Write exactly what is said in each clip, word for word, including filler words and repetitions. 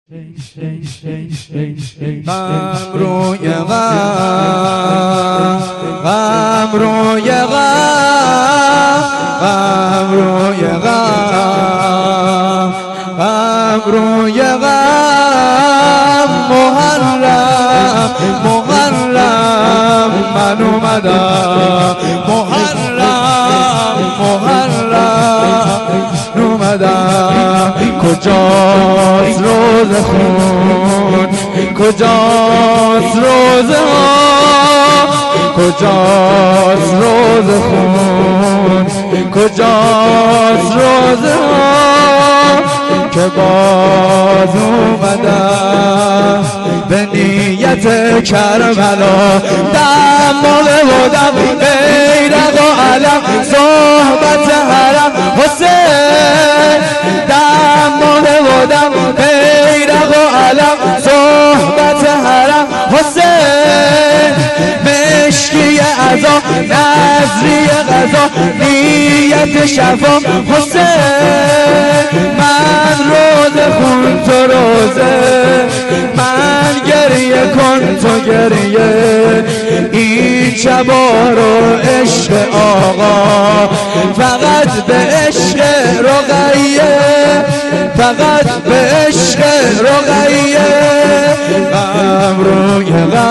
غم روی غم، غم روی غم، غم روی غم، غم روی غم. محرم محرم من اومدم، محرم محرم اومدم. کجاست روز خون، کجاست روز ها، کجاست روز خون، کجاست روز ها که باز اومدم به نیت کربلا. دماغه و دم بیرق و علم، صحبت حرم حسین. دماغه و دم بیرق و علم، صحبت حرم حسین. مشکی عزا نظری غذا، نیت شفا حسین. من روز خون تو روزه، من گریه کن تو گریه. این شبا رو عشق آقا، فقط به عشق رقیه، فقط به عشق رقیه. غم روی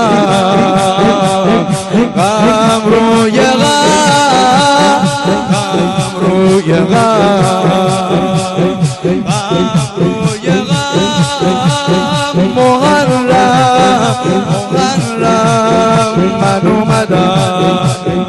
غم، غم روی غم، غم روی غم، غم روی غم. محرم محرم من اومدم.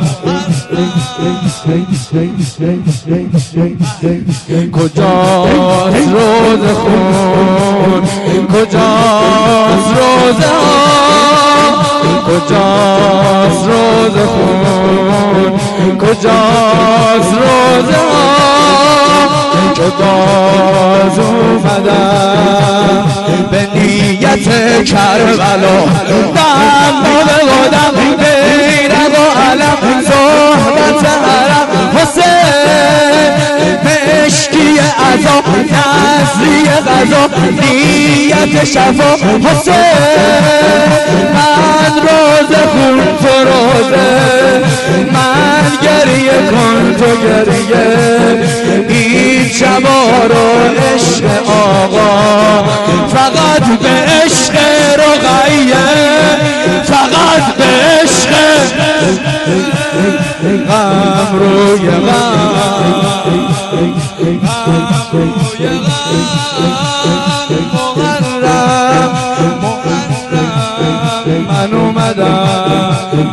کجاست روز خون، کجاست روز ها، کجاست روز خون، کجاست روز ها که باز اومدم به نیت کربلا. دماغه و دم بیرق و علم، صحبت حرم حسین. مشکی عزا نظری غذا، نیت شفا حسین. من روز خون تو روزه، من گریه کن تو گریه. این شبا رو عشق آقا، فقط به عشق رقیه، فقط به عشق. غم روی غم، غم روی غم. محرم محرم من اومدم.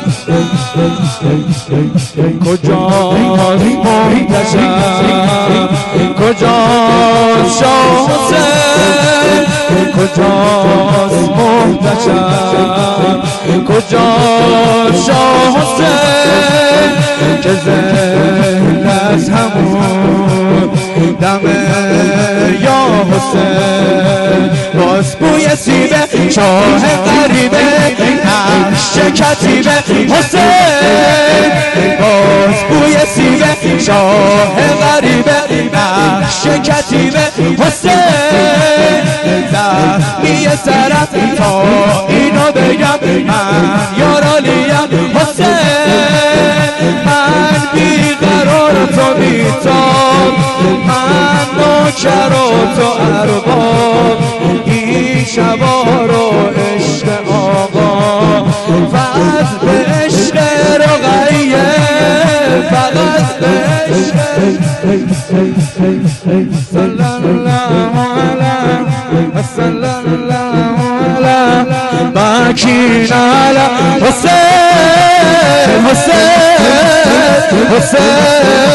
کجاست محتشم، کجاست شاه حسین، کجاست محتشم، کجاست شاه حسین که ذهن از همون دمه یا حسین. باز بوی سیبه شاه غریبه، نقش کتیبه حسین. باز بوی سیبه شاه غریبه، نقش کتیبه حسین. زخمی سرم تا اینو بگم، من یارالیم حسین. من بیقرار تو بیتاب، من نوکر و تو ارباب. این شبا رو عشق آقا، فقط به عشق رقیه، فقط به عشق. صلی الله علیه صلی الله علیه مکین علی حسین، حسین حسین